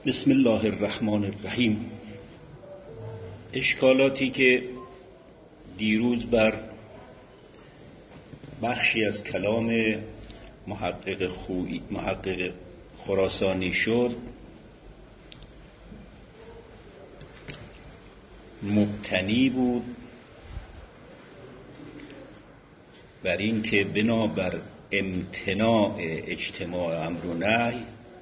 بسم الله الرحمن الرحیم. اشکالاتی که دیروز بر بخشی از کلام محقق خراسانی شد مبتنی بود بر این که بنابر امتناع اجتماع امر و نهی،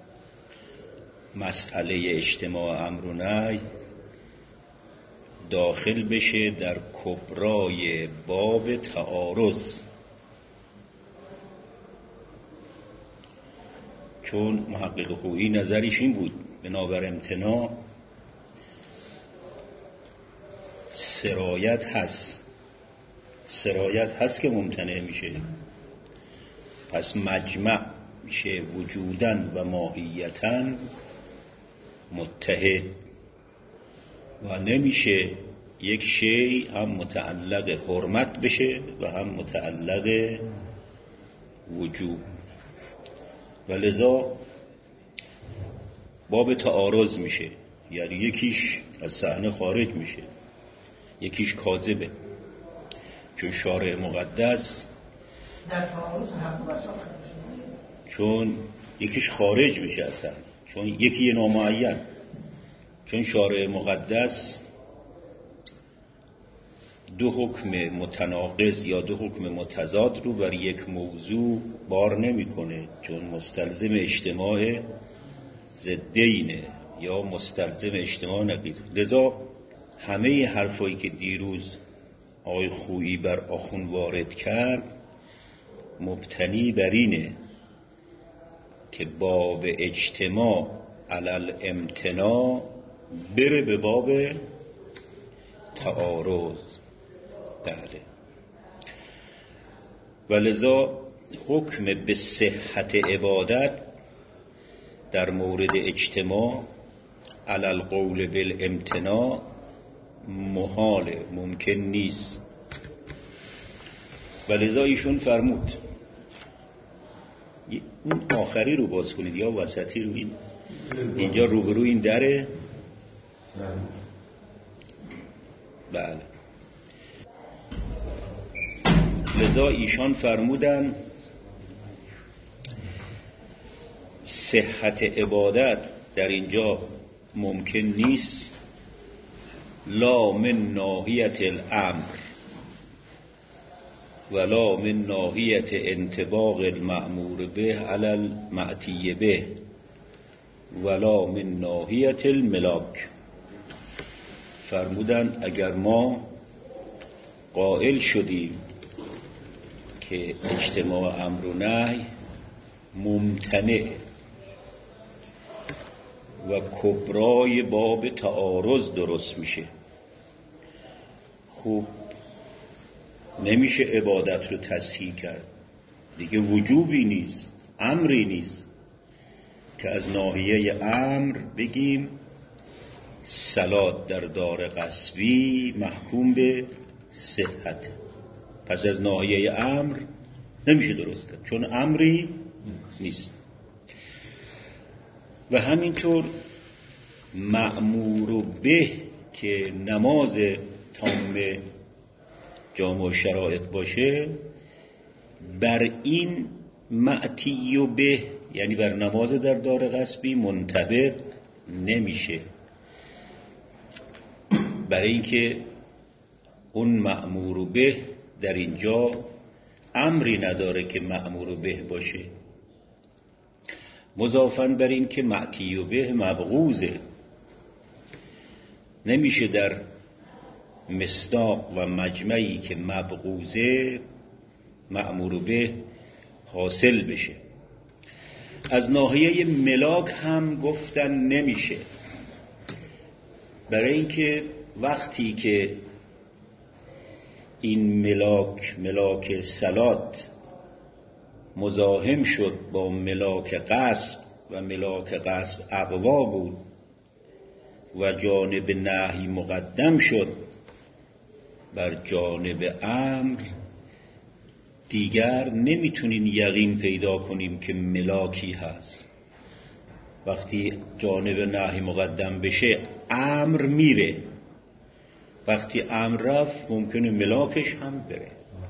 مسئله اجتماع امر و نهی داخل بشه در کبرای باب تعارض، چون محقق خویی نظریش این بود بنابر امتناع سرایت هست که ممتنع میشه، پس مجمع میشه وجودن و ماهیتن متحد و نمیشه یک شیء هم متعلق حرمت بشه و هم متعلق وجوب، و لذا باب تعارض میشه، یعنی یکیش از صحنه خارج میشه، یکیش کاذبه، چون شارع مقدس در تعارض هم چون یکیش خارج میشه اصلا، چون یکی نامعین، چون شارع مقدس دو حکم متناقض یا دو حکم متضاد رو بر یک موضوع بار نمیکنه، چون مستلزم اجتماع ضدینه یا مستلزم اجتماع نقیض. لذا همه حرفایی که دیروز آقای خویی بر آخوند وارد کرد مبتنی بر اینه که باب اجتماع علل امتناع بره به باب تعارض. بله، ولذا حکم به صحت عبادت در مورد اجتماع علل قول بالامتناع محاله، ممکن نیست. ولذا ایشون فرمود اون آخری رو باز کنید یا وسطی رو، اینجا روبرو این دره. بله، لذا ایشان فرمودن صحت عبادت در اینجا ممکن نیست، لا من ناحیت الامر ولا من ناحیت انطباق المأمور به علی المأتی به ولا من ناحیت الملاک. فرمودن اگر ما قائل شدیم که اجتماع امر و نهی ممتنع و کبرای باب تعارض درست میشه، خوب نمیشه عبادت رو تصحیح کرد، دیگه وجوبی نیست، امری نیست که از ناحیه امر بگیم صلات در دار غصبی محکوم به صحت، پس از ناحیه امر نمیشه درست کرد چون امری نیست. و همینطور مأمور به که نماز تام جامع شرایط باشه بر این معتی و به، یعنی بر نماز در دار غصبی منطبق نمیشه، برای اینکه اون مأمور به در اینجا امری نداره که مأمور به باشه، مضافاً بر این که معتی و به مبغوضه، نمیشه در مصداق و مجمعی که مبغوضه مأمور به حاصل بشه. از ناحیه ملاک هم گفتن نمیشه، برای اینکه وقتی که این ملاک صلات مزاحم شد با ملاک غصب و ملاک غصب اقوا بود و جانب نهی مقدم شد بر جانب امر، دیگر نمیتونین یقین پیدا کنیم که ملاکی هست، وقتی جانب نهی مقدم بشه امر میره، وقتی امر رفت ممکنه ملاکش هم بره.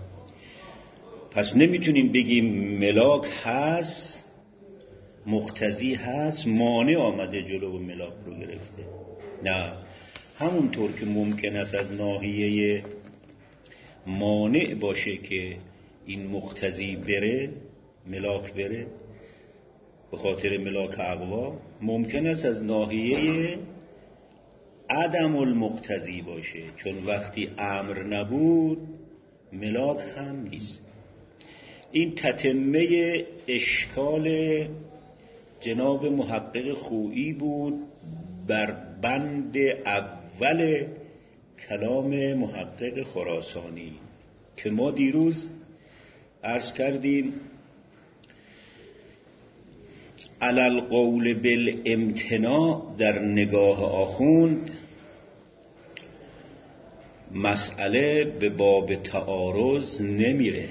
پس نمیتونیم بگیم ملاک هست، مقتضی هست، مانع آمده جلو ملاک رو گرفته. نه، همونطور که ممکن است از ناحیه مانع باشه که این مقتضی بره، ملاک بره به خاطر ملاک اقوا، ممکن است از ناحیه عدم المقتضی باشه، چون وقتی امر نبود ملاک هم نیست. این تتمه اشکال جناب محقق خویی بود بر بند اول کلام محقق خراسانی که ما دیروز عرض کردیم علی القول بالامتناع در نگاه آخوند مسئله به باب تعارض نمیره.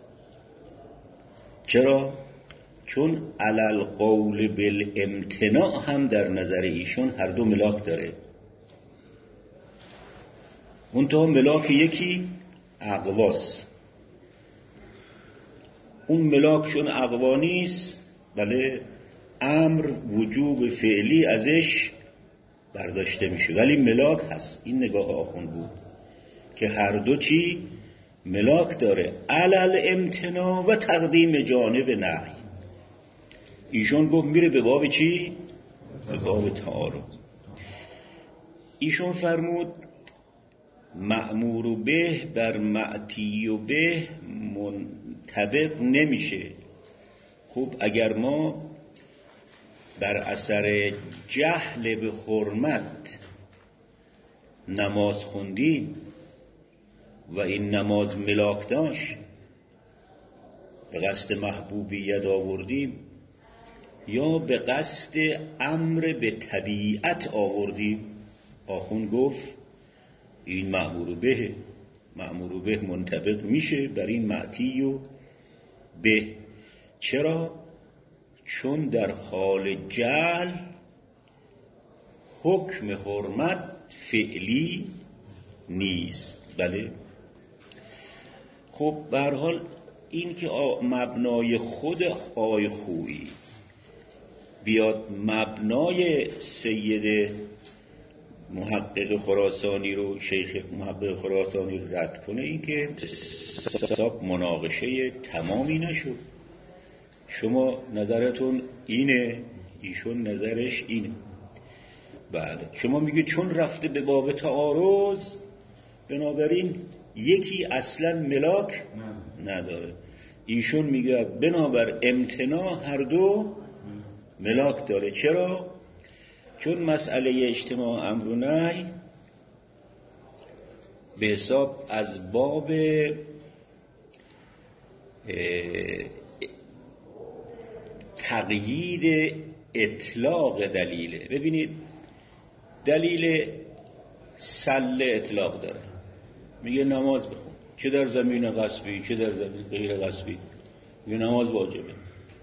چرا؟ چون علی القول بالامتناع هم در نظر ایشون هر دو ملاک داره، منتها ملاک یکی اقواست، اون ملاکشون اقوا نیست، بله امر وجوب فعلی ازش برداشته میشه ولی ملاک هست. این نگاه آخوند بود که هر دو چی ملاک داره، علل امتناع و تقدیم جانب نهی. ایشون گفت میره به باب چی؟ به باب تعارض. ایشون فرمود مأمور به بر معتی به منطبق نمیشه. خب اگر ما بر اثر جهل به حرمت نماز خوندیم و این نماز ملاک داشت، به قصد محبوبیت آوردیم یا به قصد امر به طبیعت آوردیم، آخوند گفت این مأمور به منطبق میشه بر این معتی و به. چرا؟ چون در حال جهل حکم حرمت فعلی نیست. بله. خب به هر حال این که مبنای خود آقای خویی بیاد مبنای سید محقق خراسانی رو، شیخ محقق خراسانی رو رد کنه، این که حساب مناقشه تمامی نشد. شما نظرتون اینه، ایشون نظرش اینه. بله شما میگه چون رفته به باب تعارض بنابراین یکی اصلا ملاک نداره. ایشون میگه بنابر امتناع هر دو ملاک داره. چرا؟ چون مسئله اجتماع امر و نهی به حساب از باب تقیید اطلاق دلیله. ببینید دلیل سله اطلاق داره، میگه نماز بخون، چه در زمین غصبی چه در زمین غیر غصبی، میگه نماز واجبه.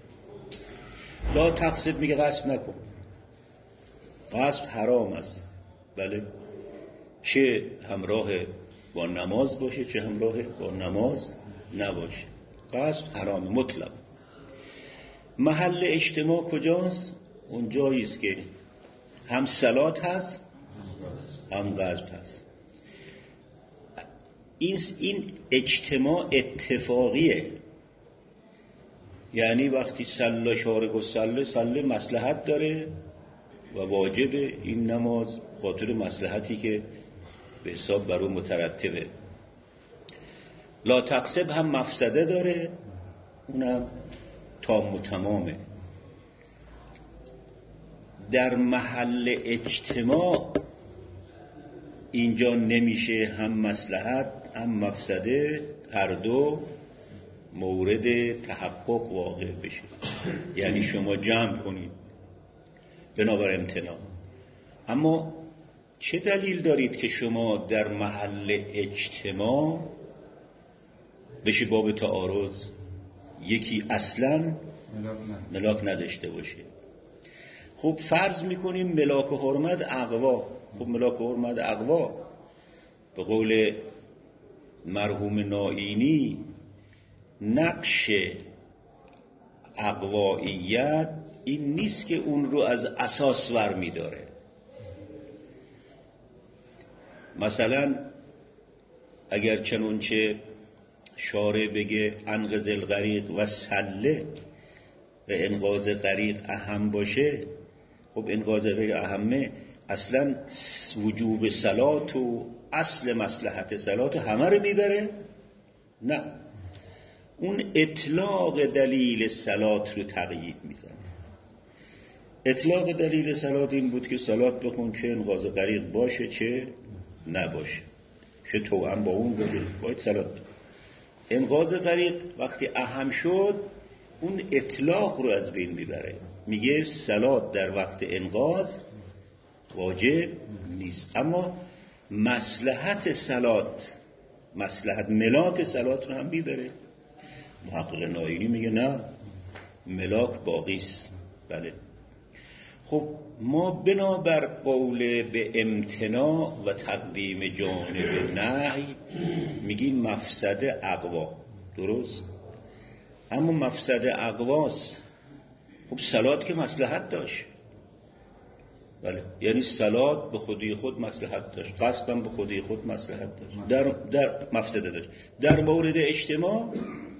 لا تقصد میگه غصب نکن، غصب حرام است. بله، چه همراه با نماز باشه چه همراه با نماز نباشه، غصب حرام مطلق. محل اجتماع کجاست؟ اون جایی است که هم صلات هست هم غصب هست. این اجتماع اتفاقیه، یعنی وقتی صلی شارق و صلی مصلحت داره و واجب این نماز خاطر مصلحتی که به حساب بر اون مترتبه. لا تقصب هم مفسده داره، اونم تام و تمامه. در محل اجتماع اینجا نمیشه هم مصلحت هم مفسده هر دو مورد تحقق واقع بشه، یعنی شما جمع کنید بنابر امتناع. اما چه دلیل دارید که شما در محل اجتماع بشه باب تعارض یکی اصلا ملاک نداشته باشه؟ خب فرض میکنیم ملاک و حرمت اقوا. خب ملاک و حرمت اقوا به قول مرحوم نائینی نقش اقوائیت این نیست که اون رو از اساس ور میداره. مثلا اگر چنانچه شارع بگه انقذ الغریق و سله و انقاذ غریق اهم باشه، خب انقاذ غریق اهمه، اصلا وجوب صلات و اصل مصلحت صلات همه رو میبره؟ نه، اون اطلاق دلیل صلات رو تقیید میزنه. اطلاق دلیل صلات این بود که صلات بخون چه انقاذ غریق باشه چه نباشه، چه توأم با اون باید صلات بخون. انقاذ غریق وقتی اهم شد اون اطلاق رو از بین میبره، میگه صلات در وقت انقاذ واجب نیست، اما مصلحت صلات، مصلحت ملاک صلات رو هم میبره. محقق نائینی میگه نه، ملاک باقیست. بله. خب ما بنابر قول به امتناع و تقدیم جانب نهی میگیم مفسده اقوا، درست؟ اما مفسده اقواست. خب صلات که مصلحت داشت، بله، یعنی صلات به خودی خود مصلحت داشت، قصدم به خودی خود مصلحت داشت، در مفسده داشت. در مورد اجتماع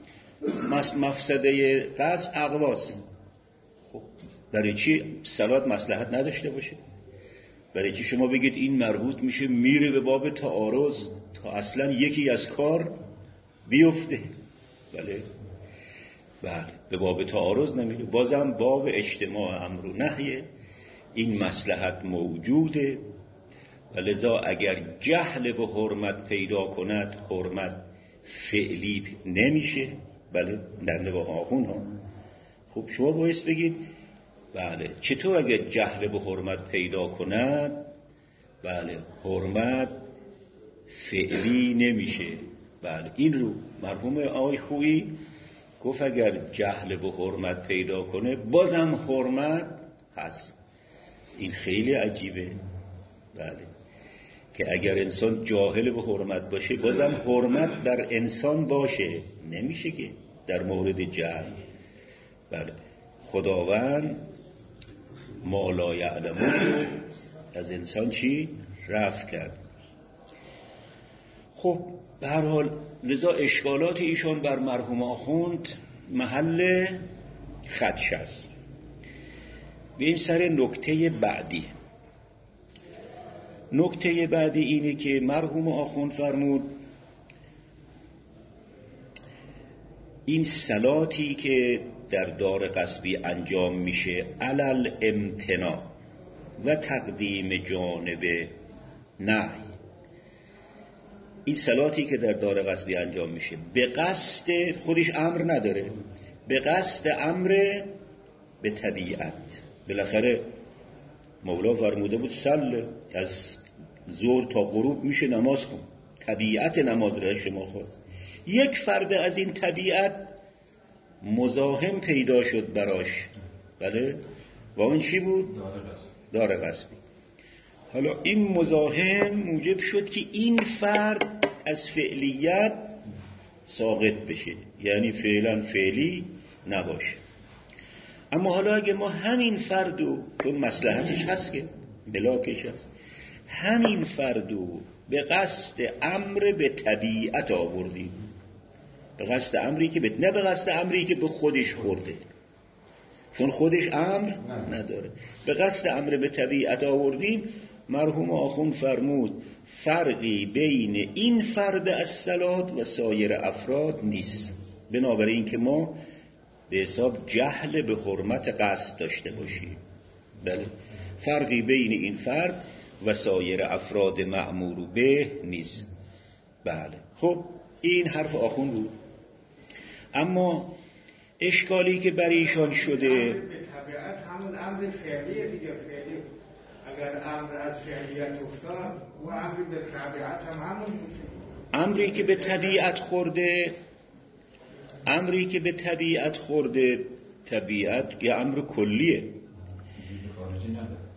مفسده قصد اقواست. خب برای چی صلات مصلحت نداشته باشه؟ برای چی شما بگید این مربوط میشه میره به باب تعارض تا اصلا یکی از کار بیفته؟ بله به باب تعارض نمیره، بازم باب اجتماع امر و نهیه، این مصلحت موجوده و لذا اگر جهل به حرمت پیدا کند حرمت فعلی نمیشه. بله در نگاه آخون ها. خب شما باید بگید بله چطور اگر جهل به حرمت پیدا کند بله حرمت فعلی نمیشه؟ بله این رو مرحوم آقای خویی گفت اگر جهل به حرمت پیدا کنه بازم حرمت هست. این خیلی عجیبه. بله که اگر انسان جاهل به حرمت باشه بازم حرمت بر انسان باشه، نمیشه که در مورد جهل. بله خداوند ما لا یعلمون از انسان چی رفع کرد. خب به هر حال لذا اشکالات ایشان بر مرحوم آخوند محل خدش است. به این سر نکته بعدی. نکته بعدی اینه که مرحوم آخوند فرمود این صلاتی که در دار غصبی انجام میشه علل امتناع و تقدیم جانب نهی، این صلاتی که در دار غصبی انجام میشه به قصد خودش امر نداره، به قصد امر به طبیعت. بالاخره مولا فرموده بود صل از ظهر تا غروب میشه نماز خون، طبیعت نماز را شما خواست. یک فرد از این طبیعت مزاحم پیدا شد براش، بله، و اون چی بود؟ دار غصبی. حالا این مزاحم موجب شد که این فرد از فعلیت ساقط بشه، یعنی فعلا فعلی نباشه. اما حالا اگه ما همین فردو، چون مصلحتش هست که ملاکش هست، همین فردو به قصد امر به طبیعت آوردیم، به قصد امری که نه به قصد امری که به خودش خورده، چون خودش امر نداره، به قصد امر به طبیعت آوردیم، مرحوم آخوند فرمود فرقی بین این فرد از صلات و سایر افراد نیست، بنابراین که ما به حساب جهل به حرمت قصد داشته باشیم. بله فرقی بین این فرد و سایر افراد مأمور به نیست. بله خب این حرف آخوند بود. اما اشکالی که برای ایشان شده به طبیعت همون امر فعلیه دیگه. فعلی اگر امر از فعلیت افتاد و امر به طبیعت هم همون بود. امری که به طبیعت خورده، امری که به طبیعت خورده، طبیعت که امر کلیه.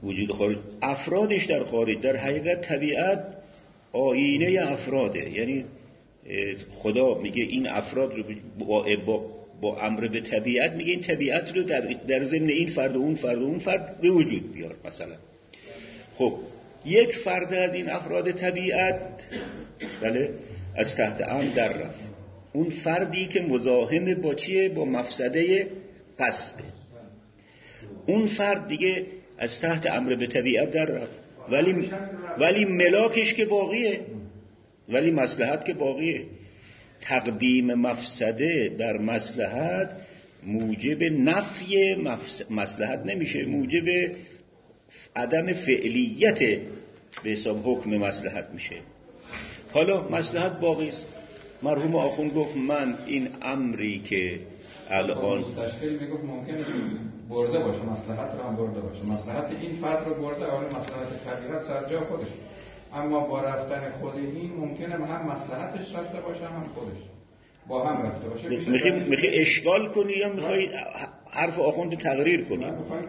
وجود خارج، افرادش در خارج. در حقیقت طبیعت آینه افراده، یعنی خدا میگه این افراد رو با امر به طبیعت میگه این طبیعت رو در ضمن این فرد و اون فرد و اون فرد به وجود بیار. مثلا خب یک فرد از این افراد طبیعت بله از تحت امر در رفت، اون فردی که مزاحم با چیه؟ با مفسده قصبه، اون فرد دیگه از تحت امر به طبیعت در رفت، ولی ملاکش که باقیه، ولی مصلحت که باقیه. تقدیم مفسده بر مصلحت موجب نفی مصلحت نمیشه، موجب عدم فعلیت به حساب حکم مصلحت میشه. حالا مصلحت باقی است. مرحوم آخوند گفت من این امری که الان تشکیل میگفت ممکنه برده باشه، مصلحت رو هم برده باشه، مصلحت این فرد رو برده، ولی مصلحت طبیعت سر جای خودش، اما با رفتن خود این ممکنه هم مصلحتش رفته باشه هم خودش با هم رفته باشه. میخوای اشکال کنی یا میخوای حرف آخوند تقریر کنی؟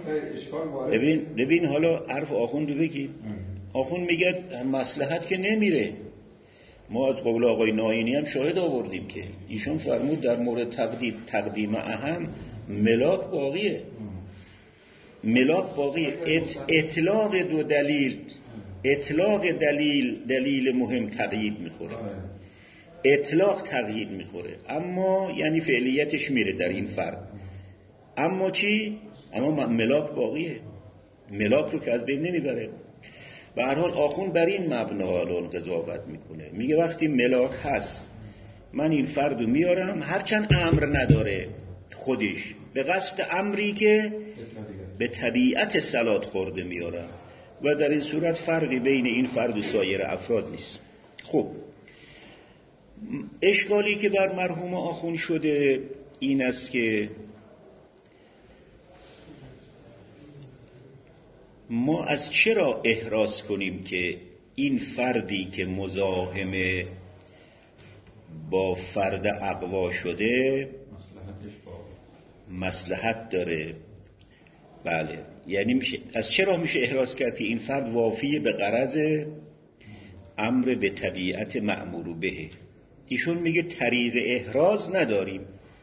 ببین حالا حرف آخوند رو بگی. آخوند میگه مصلحت که نمیره. ما از قول آقای ناینی هم شاهد آوردیم که ایشون فرمود در مورد تقدیم اهم ملاک باقیه، ملاک باقیه. اطلاق دو دلیل، اطلاق دلیل مهم تقیید میخوره، اطلاق تقیید میخوره، اما یعنی فعلیتش میره در این فرد. اما چی؟ اما ملاک باقیه، ملاک رو که از بین نمیبره. به هر حال آخوند بر این مبنا الان قضاوت میکنه، میگه وقتی ملاک هست من این فرد رو میارم هرچند امر نداره خودش، به قصد امری که به طبیعت صلات خورده میارم و در این صورت فرقی بین این فرد و سایر افراد نیست. خب اشکالی که بر مرحوم آخوند شده این است که ما از چرا احراز کنیم که این فردی که مزاحم با فرد اقوا شده مصلحت داره. بله، یعنی از چرا میشه احراز کرد که این فرد وافی به غرض امر به طبیعت مأمور به. ایشون میگه طریق احراز نداریم،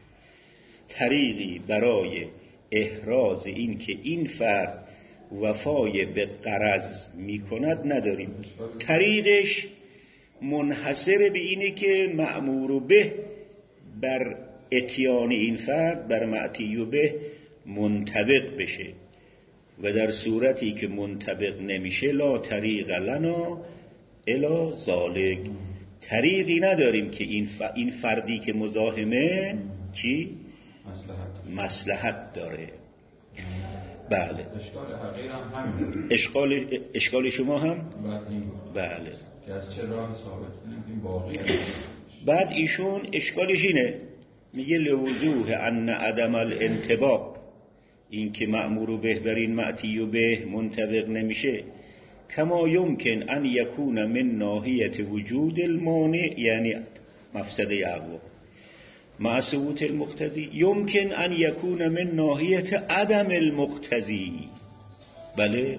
طریقی برای احراز این که این فرد وفای به غرض میکند نداریم. طریقش منحصر به اینه که مأمور به بر اتیان این فرد بر معطی به منطبق بشه، و در صورتی که منطبق نمیشه لا طریق لنا الا ذالک، طریقی نداریم که این فردی که مزاحمه چی؟ مصلحت داره. بله، اشکال حقیر هم همین. اشکال شما هم؟ بله، که از چه راه ثابت کنیم این باقی. بعد ایشون اشکالش اینه، میگه لوضوح ان عدم الانطباق، این که مأمور به بر این معطی به منطبق نمیشه، کما یمکن ان یکون من ناحیت وجود المانع، یعنی مفسده اقوا مع ثبوت المقتضی، یمکن ان یکون من ناحیت عدم المقتضی. بله،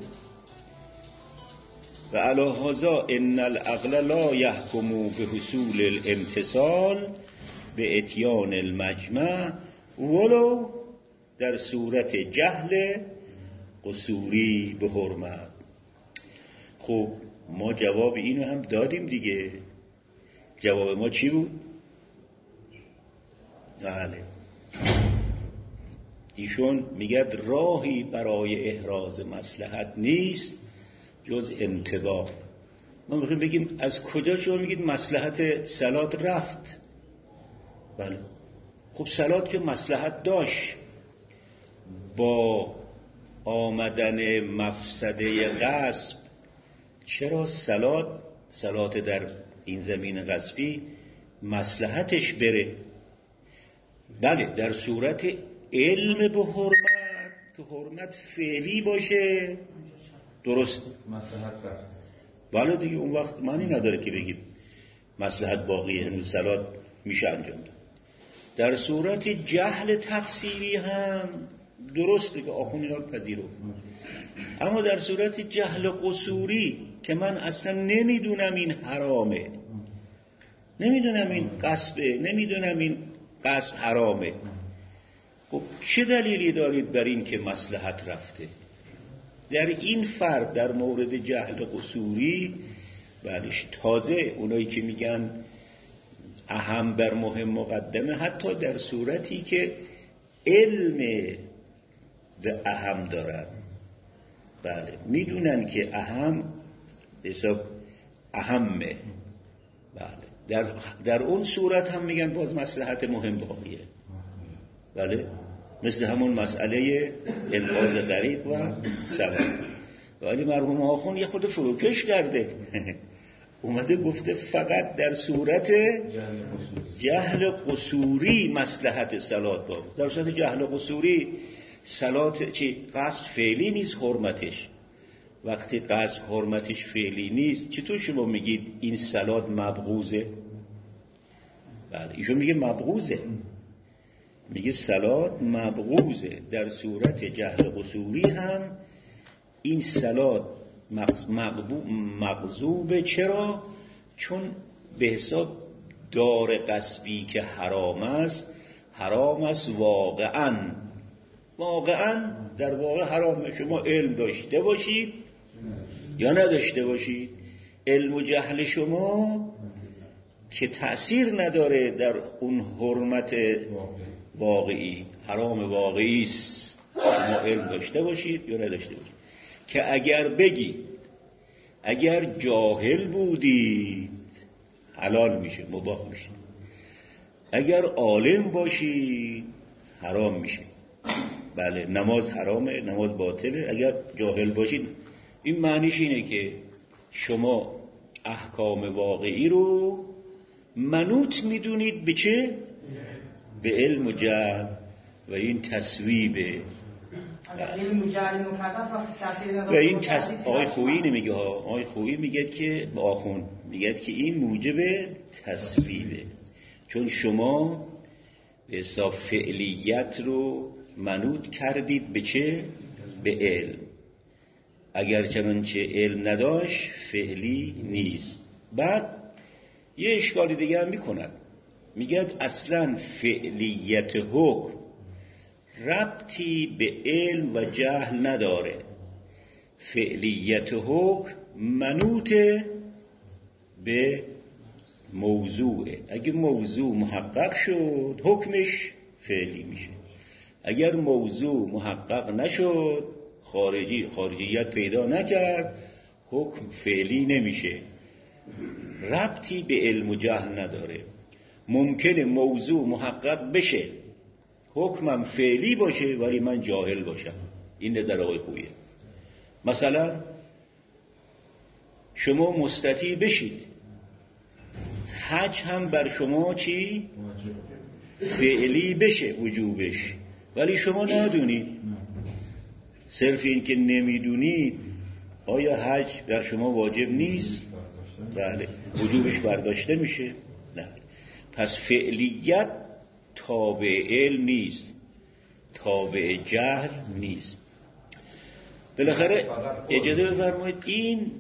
و علی هذا ان العقل لا یحکم به حصول الامتصال به اتیان المجمع ولو در صورت جهل قصوری به حرمت. خب ما جواب اینو هم دادیم دیگه. جواب ما چی بود؟ بله، ایشون میگه راهی برای احراز مصلحت نیست جز انطباق. ما میخوایم بگیم از کجا شما میگید مصلحت صلات رفت؟ بله، خب صلات که مصلحت داشت، با آمدن مفسده غصب چرا صلات در این زمین غصبی مصلحتش بره؟ بله، در صورت علم به حرمت که حرمت فعلی باشه درست مصلحت رفت. بله دیگه، اون وقت معنی نداره که بگیم مصلحت باقیه، هنوز صلات میشه انجام داد. در صورت جهل تفسیری هم درسته که آخوند اینا رو پذیرفت. اما در صورت جهل قصوری که من اصلا نمیدونم این حرامه، نمیدونم این غصبه، نمیدونم این غصب حرامه، خب چه دلیلی دارید بر این که مصلحت رفته؟ در این فرد در مورد جهل قصوری بعدش تازه اونایی که میگن اهم بر مهم مقدمه، حتی در صورتی که علم به اهم دارن، بله میدونن که اهم حساب اهمه، بله در اون صورت هم میگن باز مصلحت مهم باقیه، بله مثل همون مسئله الغاز غریب و سبب. ولی مرحوم آخوند یه خود فروکش کرده اومده گفته فقط در صورت جهل قصوری مصلحت صلات باقی. در صورت جهل قصوری صلات چی؟ قصد فعلی نیست حرمتش. وقتی قصد حرمتش فعلی نیست چطور شما میگید این صلات مبغوزه؟ بله ایشون میگه مبغوزه، میگه صلات مبغوزه. در صورت جهل قصوری هم این صلات مغضوبه. چرا؟ چون به حساب دار قصبی که حرام است واقعاً در واقع حرامه. شما علم داشته باشید یا نداشته باشید، علم و جهل شما که تأثیر نداره در اون حرمت واقعی، حرام واقعی است، شما علم داشته باشید یا نداشته باشید. که اگر بگید اگر جاهل بودید حلال میشه، مباح میشه، اگر عالم باشید حرام میشه. بله نماز حرامه، نماز باطله اگر جاهل باشید. این معنیش اینه که شما احکام واقعی رو منوط میدونید به چه؟ به علم و جهل و این تصویبه. و این آقای خویی نمیگه ها، آقای خویی میگه که با آخوند میگه که این موجب تصویبه، چون شما به حساب فعلیت رو منوط کردید به چه؟ به علم. اگر چنانچه علم نداشت فعلی نیست. بعد یه اشکالی دیگه هم میکند، میگه اصلا فعلیت حکم ربطی به علم و جهل نداره. فعلیت حکم منوط به موضوعه. اگه موضوع محقق شد حکمش فعلی میشه، اگر موضوع محقق نشد خارجیت پیدا نکرد حکم فعلی نمیشه. ربطی به علم و جهل نداره. ممکنه موضوع محقق بشه حکمم فعلی باشه ولی من جاهل باشم. این نظر آقای خویه. مثلا شما مستطیع بشید، حج هم بر شما چی؟ فعلی بشه وجوبش، ولی شما ندونید. صرف این که نمیدونید آیا حج بر شما واجب نیست؟ بله وجوبش برداشته میشه؟ نه. پس فعلیت تابع علم نیست، تابع جهل نیست. بالاخره اجازه بفرمایید این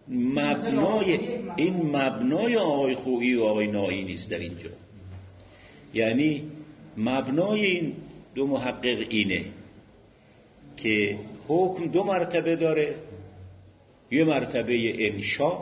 مبنای آقای خویی و آقای نائی نیست در اینجا. یعنی مبنای این دو محقق اینه که حکم دو مرتبه داره، یه مرتبه انشاء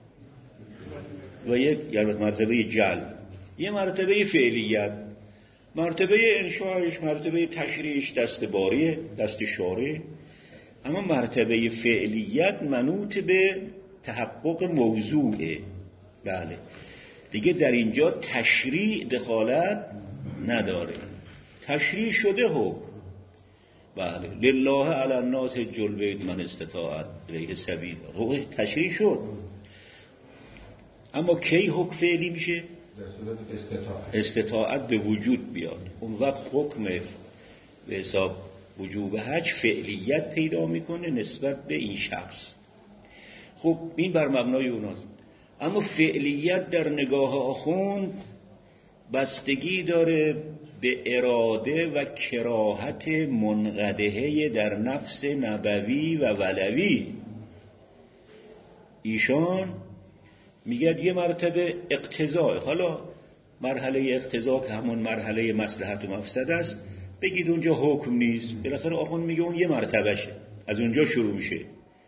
و یک مرتبه جلب، یه مرتبه فعلیت. مرتبه انشاءش مرتبه تشریعش دست باریه، دست شارع، اما مرتبه فعلیت منوط به تحقق موضوعه. بله دیگه در اینجا تشریع دخالت نداره. تشریع شده حکم، بله لله علی الناس حج البیت من استطاع الیه سبیلا، حکم تشریع شد. اما کی حکم فعلی میشه؟ استطاعت به وجود بیاد، اون وقت حکم به حساب وجوب حج فعلیت پیدا میکنه نسبت به این شخص. خب این بر مبنای اوناست. اما فعلیت در نگاه آخوند بستگی داره به اراده و کراهت منقدحه در نفس نبوی و ولوی. ایشان میگه یه مرتبه اقتضاء، حالا مرحله اقتضا که همون مرحله مصلحت و مفسد است، بگید اونجا حکم نیست، بالاخره آخوند میگه اون یه مرتبهشه، از اونجا شروع میشه.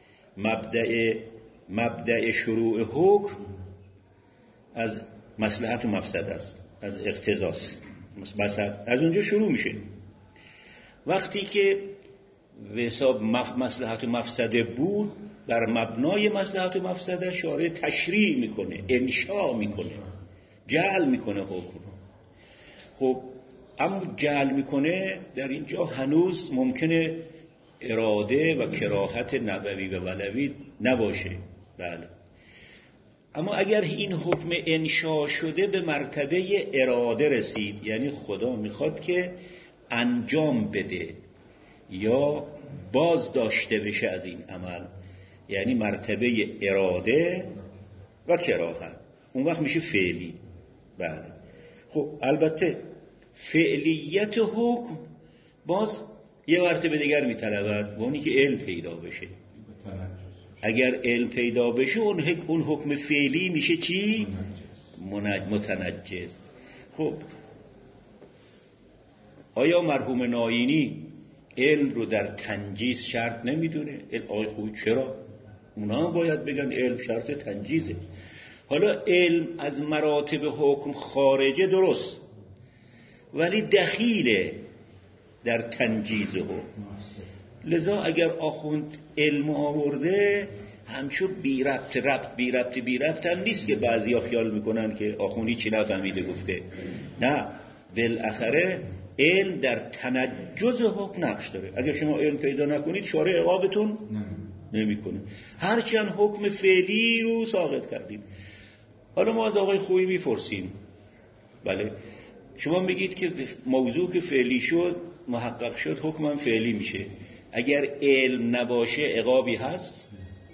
مبدأ شروع حکم از مصلحت و مفسد است، از اقتضاست، از اونجا شروع میشه. وقتی که به حساب مصلحت و مفسده بود، بر مبنای مصلحت و مفسده شارع تشریع میکنه، انشاء میکنه، جعل میکنه حکم. خب اما جعل میکنه در اینجا هنوز ممکنه اراده و کراهت نبوی و ولوی نباشه، بله. اما اگر این حکم انشاء شده به مرتبه اراده رسید، یعنی خدا میخواد که انجام بده یا باز داشته بشه از این عمل، یعنی مرتبه اراده و کراهت، اون وقت میشه فعلی، بله. خب البته فعلیت حکم باز یه مرتبه دیگر میطلبد، و اونی که علم پیدا بشه. اگر علم پیدا بشه اون حکم فعلی میشه چی؟ متنجز. خب آیا مرحوم ناینی علم رو در تنجیز شرط نمیدونه؟ آقای خوبی چرا؟ اونا هم باید بگن علم شرط تنجیزه. حالا علم از مراتب حکم خارجه، درست، ولی دخیله در تنجیز حکم. لذا اگر آخوند علم آورده همچون بی ربط هم نیست که بعضی ها خیال میکنن که آخوندی چی نفهمیده گفته. نه، بالاخره علم در تنجز حکم نقش داره. اگر شما علم پیدا نکنید شارع عقابتون نمیکنه، هرچند حکم فعلی رو ساقط کردید. حالا ما از آقای خویی میپرسیم، بله شما میگید که موضوع که فعلی شد محقق شد حکمم فعلی میشه، اگر علم نباشه عقابی هست؟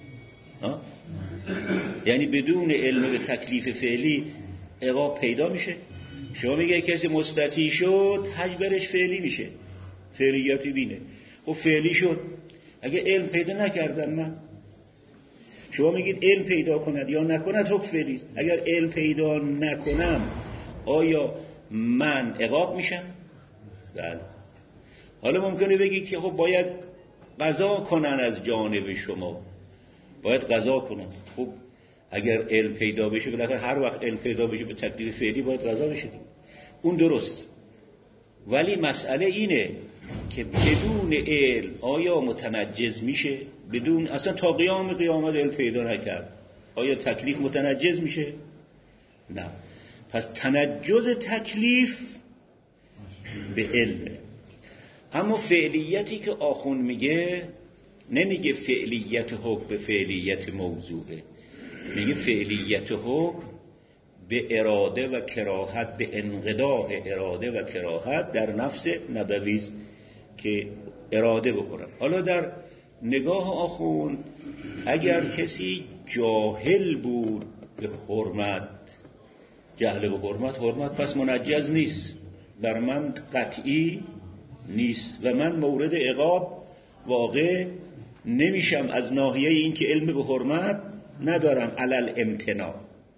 یعنی بدون علم به تکلیف فعلی عقاب پیدا میشه؟ شما میگه کسی مستطیع شد حج برش فعلی میشه، فعلیاتی بینه. خب فعلی شد، اگه علم پیدا نکردن نه. شما میگید علم پیدا کند یا نکند حکم فعلی است. اگر علم پیدا نکنم آیا من عقاب میشم؟ بله. حالا ممکنه بگی که خب باید قضا کنن از جانب شما، باید قضا کنن. خب اگر علم پیدا بشه، بالاخره هر وقت علم پیدا بشه به تقدیر فعلی باید قضا بشه، اون درست. ولی مسئله اینه که بدون علم آیا متنجز میشه؟ بدون اصلا تا قیامت علم پیدا نکرد آیا تکلیف متنجز میشه؟ نه. پس تنجز تکلیف به علمه. اما فعلیتی که آخوند میگه، نمیگه فعلیت حکم به فعلیت موضوعه، میگه فعلیت حکم به اراده و کراهت، به انقضاء اراده و کراهت در نفس نبویست که اراده بکنن. حالا در نگاه آخوند اگر کسی جاهل بود به حرمت، جهل به حرمت پس منجز نیست، بر من قطعی نیست و من مورد عقاب واقع نمیشم از ناحیه این که علم به حرمت ندارم علل امتناع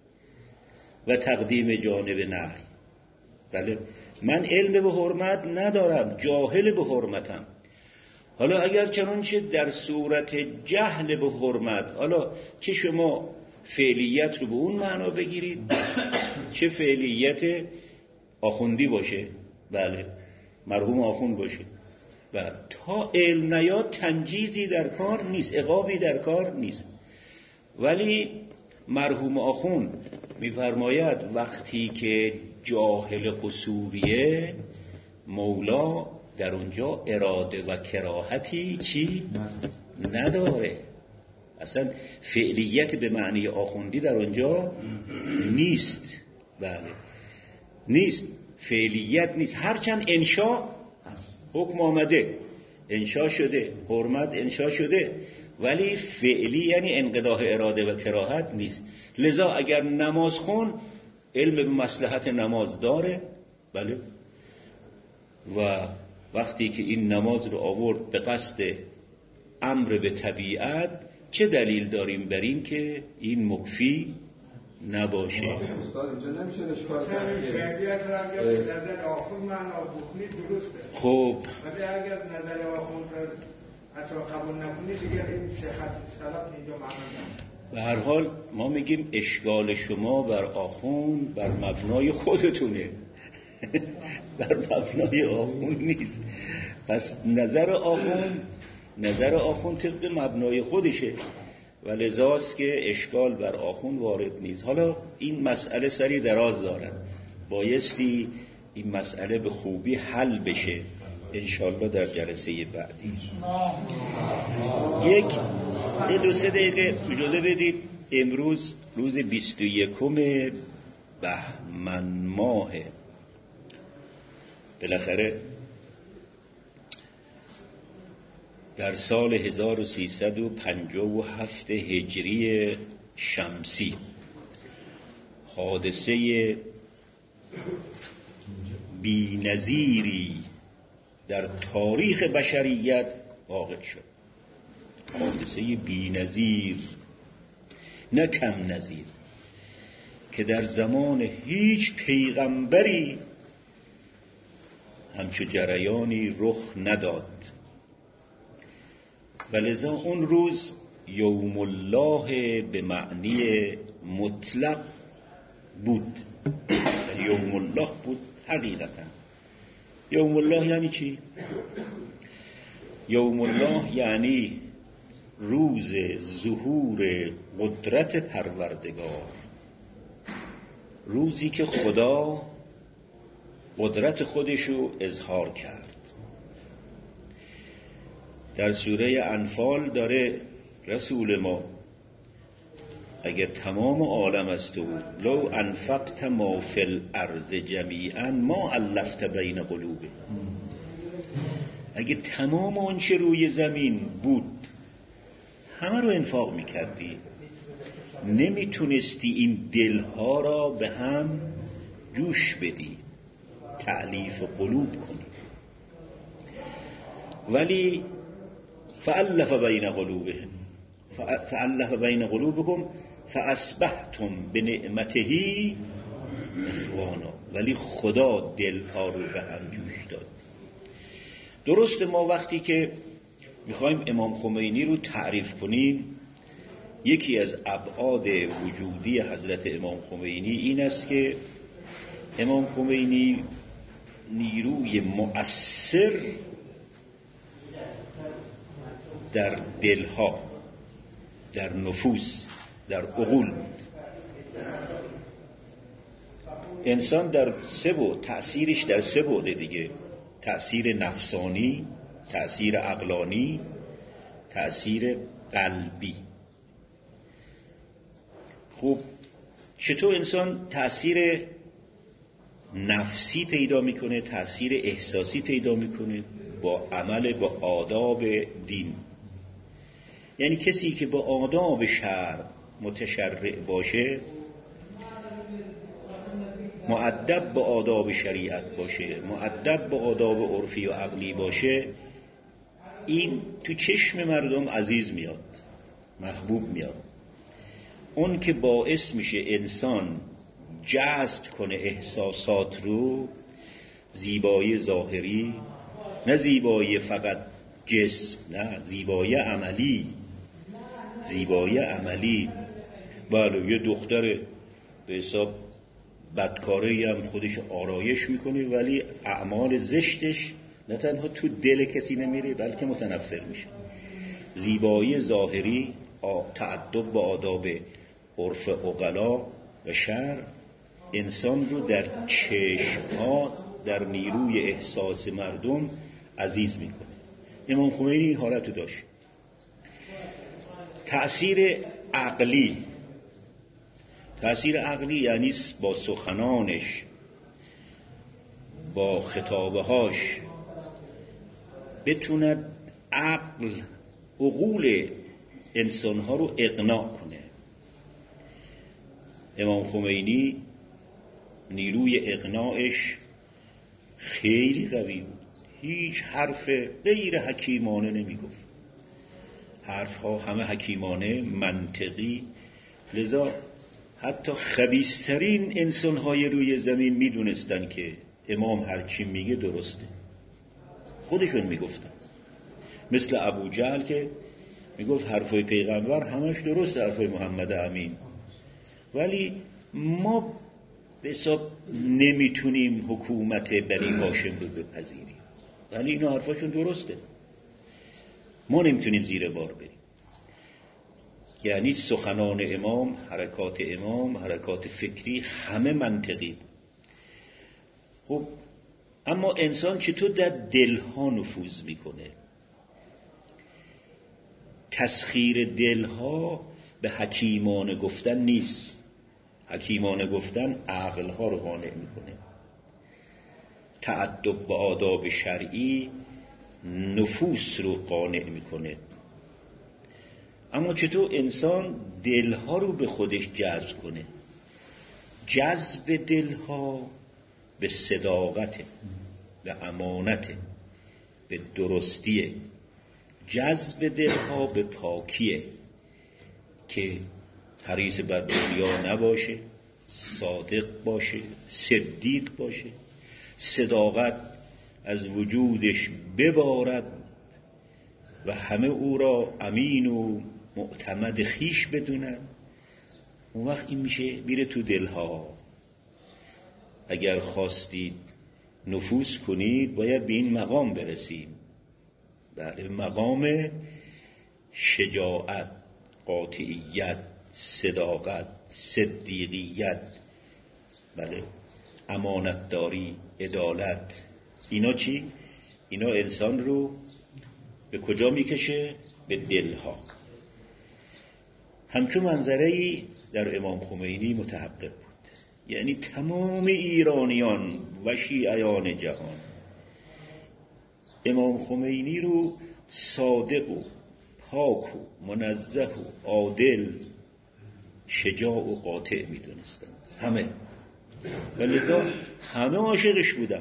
و تقدیم جانب نهی. بله من علم به حرمت ندارم، جاهل به حرمتم. حالا اگر چنانچه در صورت جهل به حرمت، حالا چه شما فعلیت رو به اون معنا بگیرید چه فعلیت آخوندی باشه، بله مرحوم آخوند باشه، بله تا علم نیاد تنجیزی در کار نیست، عقابی در کار نیست. ولی مرحوم آخوند میفرماید وقتی که جاهل قصوریه مولا در اونجا اراده و کراهتی چی نداره، اصلا فعلیت به معنی آخوندی در اونجا نیست، بله نیست، فعلیت نیست، هرچند انشاء هست، حکم آمده انشاء شده، حرمت انشاء شده، ولی فعلی یعنی انقضاء اراده و کراهت نیست. لذا اگر نماز خون علم به مصلحت نماز داره، بله و وقتی که این نماز رو آورد به قصد امر به طبیعت، چه دلیل داریم بر این که این مکفی نباشه؟ استاد اینجا نمیشه اشکال کرد که شریعت را اگر نظر آخوند معنا بخونید درسته. خب ولی اگر نظر آخوند حتی قبول نکنید دیگر این صحت صلات اینجا معنا نداره. به هر حال ما میگیم اشکال شما بر آخوند بر مبنای خودتونه بر مبنای آخوند نیست. پس نظر آخوند طبق مبنای خودشه و لذاست که اشکال بر آخوند وارد نیست. حالا این مسئله سری دراز دارد، بایستی این مسئله به خوبی حل بشه انشالله در جلسه بعدی. یک 2-3 دقیقه اجازه بدید. امروز روز 21 بهمن ماه، بالاخره در سال 1357 هجری شمسی حادثه بی‌نظیری در تاریخ بشریت واقع شد. حادثه بی‌نظیر، نه کم نظیر، که در زمان هیچ پیغمبری همچو جریانی رخ نداد و لذا اون روز یوم الله به معنی مطلق بود. یوم الله بود حقیقتا. یوم الله یعنی چی؟ یوم الله یعنی روز ظهور قدرت پروردگار، روزی که خدا قدرت خودشو اظهار کرد. در سوره انفال داره رسول ما اگر تمام عالم است و لو انفقت ما فی الارض جمیعا ما الفت بین قلوبه، اگه تمام آنچه روی زمین بود همه رو انفاق میکردی نمیتونستی این دلها را به هم جوش بدی، تألیف قلوب کنی. ولی فألف بین قلوبکم فاصبحتم بنعمته اخوانا. ولی خدا دلها رو به هم جوش داد. درست ما وقتی که میخوایم امام خمینی رو تعریف کنیم، یکی از ابعاد وجودی حضرت امام خمینی این است که امام خمینی نیروی مؤثر در دلها، در نفوس، در عقول بود. انسان در سه بعد، تأثیرش در سه بعد دیگه: تأثیر نفسانی، تأثیر عقلانی، تأثیر قلبی. خب چطور انسان تأثیر نفسی پیدا میکنه، تأثیر احساسی پیدا میکنه؟ با عمل با آداب دین. یعنی کسی که با آداب شرع متشرع باشه، مؤدب با آداب شریعت باشه، مؤدب با آداب عرفی و عقلی باشه، این تو چشم مردم عزیز میاد، محبوب میاد. اون که باعث میشه انسان جذب کنه احساسات رو، زیبایی ظاهری، نه زیبایی فقط جسم، نه زیبایی عملی، زیبایی عملی. بله یه دختر به حساب بدکاری هم خودش آرایش میکنه، ولی اعمال زشتش نه تنها تو دل کسی نمیره بلکه متنفر میشه. زیبایی ظاهری، تعدب با آداب عرف عقلا و شرع انسان رو در چشم‌ها، در نیروی احساس مردم عزیز میکنه. امام خمینی این حالت رو داشت. تأثیر عقلی، تأثیر عقلی یعنی با سخنانش، با خطابهاش بتوند عقول انسانها رو اقناع کنه. امام خمینی نیروی اقناعش خیلی قوی بود. هیچ حرف غیر حکیمانه نمی گفت. حرفها همه حکیمانه، منطقی. لذا حتی خبیث‌ترین انسان‌های روی زمین می‌دونستن که امام هر چی میگه درسته، خودشون میگفتن. مثل ابو جهل که میگفت حرفای پیغمبر همش درسته، حرفای محمد امین، ولی ما به حساب نمیتونیم حکومت بنی هاشم رو بپذیریم، ولی اینا حرفاشون درسته، ما نمیتونیم زیر بار بریم. یعنی سخنان امام، حرکات فکری همه منطقی. خب اما انسان چطور در دلها نفوذ میکنه؟ تسخیر دلها به حکیمانه گفتن نیست. حکیمانه گفتن عقلها رو قانع میکنه. تأدب به آداب شرعی نفوس رو قانع میکنه. اما چطور انسان دلها رو به خودش جذب کنه؟ جذب دلها به صداقت، به امانت، به درستیه. جذب دلها به پاکیه که حریص بر دنیا نباشه، صادق باشه، صدیق باشه، صداقت از وجودش ببارد و همه او را امین و معتمد خیش بدونن. اون وقت این میره تو دلها. اگر خواستید نفوذ کنید باید به این مقام برسیم. بله، مقام شجاعت، قاطعیت، صداقت، صدیقیت، بله، امانتداری، عدالت. اینا چی؟ اینا انسان رو به کجا میکشه؟ به دلها. همچون منظره‌ای در امام خمینی متحقق بود. یعنی تمام ایرانیان و شیعیان جهان امام خمینی رو صادق و پاک و منزه و عادل، شجاع و قاطع میدونستن همه، و لذا همه عاشقش بودن.